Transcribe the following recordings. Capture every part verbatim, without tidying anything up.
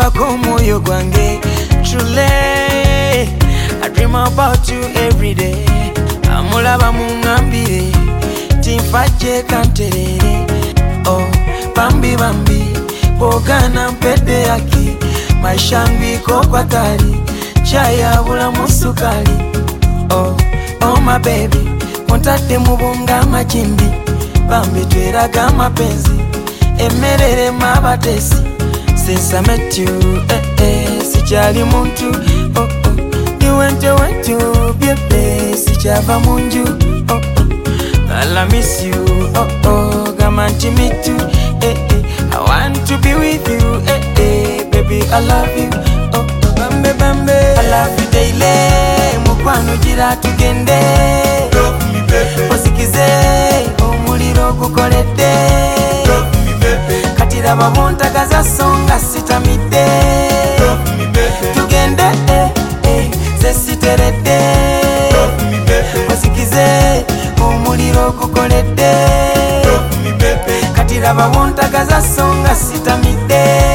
Onyako moyo gwange. Truly, I dream about you every day. Amulaba mungambire, timfache kanterere. Oh, bambi bambi, bogana mpede yaki. Maishangu iko kwa tari, chaya bula musukali. Oh, oh my baby, kontate mubunga majimbi. Bambi tweraga mapenzi, emerere mabatesi. Since I met you, eh eh, sichali muntu. Oh oh, you went to went to be a place, sichava munju. Oh oh, girl I miss you. Oh oh, gamanchi me too. Eh eh, I want to be with you. Eh eh, baby I love you. Oh oh, bambe bambe, I love you daily. Mukwano jira tugende. Love me baby, osikize omuliro gukolede. Love me baby, katira babontagaza songa sitamide. Love me baby, tugende eh eh zesiterede. Love me baby, osikize omuliro gukolede. Love me baby, katira babontagaza songa sitamide.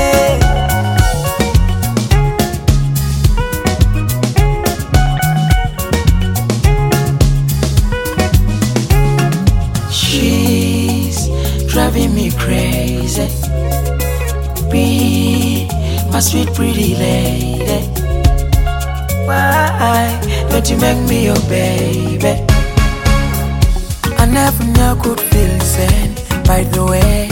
She's driving me crazy. Be my sweet pretty lady. Why don't you make me your baby? I never knew I could feel the same. By the way,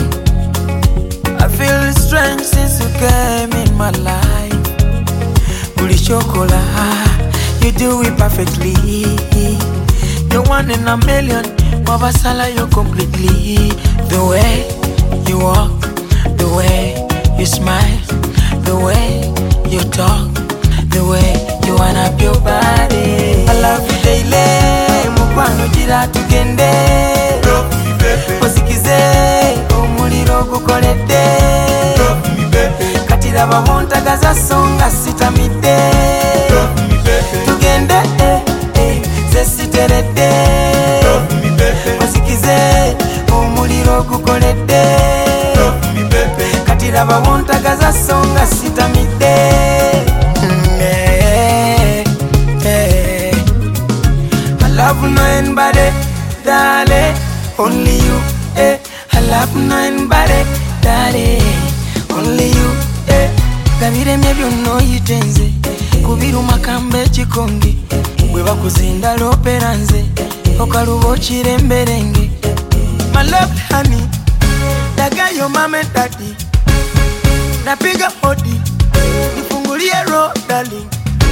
I feel strange since you came in my life. Uli chocola, you do it perfectly. You're one in a million. Mabasala you completely. The way you walk, the way you smile, the way you talk, the way you wind up your body. I love you daily. Mukwano jira tugende. love me baby, osikize omuliro gukolede. love me baby, katira babontagaza songa sitamide. love me baby, tugende eh eh zesiterede. love me baby, osikize omuliro gukolede. love me baby, katira babontagaza songa sitamide. Mm, eh, eh. I love no anybody, darling, only you. Eh, I love no anybody, darling, only you. Eh, gabire mebyo no yitenze, kubiru makambe chikongi, bwe bakuzinda loperanze, okalubo chiremberenge. My love honey, daga yo mama daddy, napiga hodi, nifungulie road darling.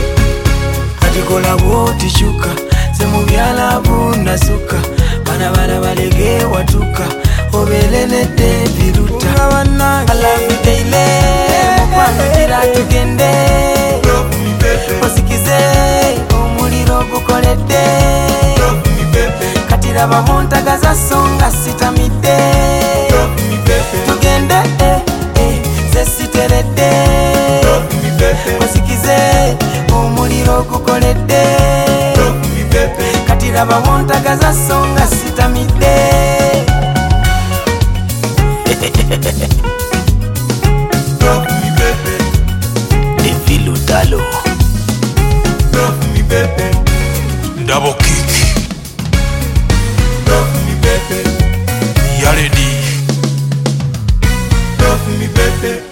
Ajikola boti shuka, semu byala bunda suka, bana bana balege watuka, obelene de viruta. I love you daily, mukwano jira tugende. love me baby, osikize omuliro gukolede. love me baby, katira babontagaza songa sitamide. love me baby, tugende eh eh zesiterede. love me baby, osikize omuliro gukolede. love me baby, katira babontagaza songa sitamide. love me baby, De Vilutalo. love me baby, Double kick, love me baby, Yaredi. love me baby.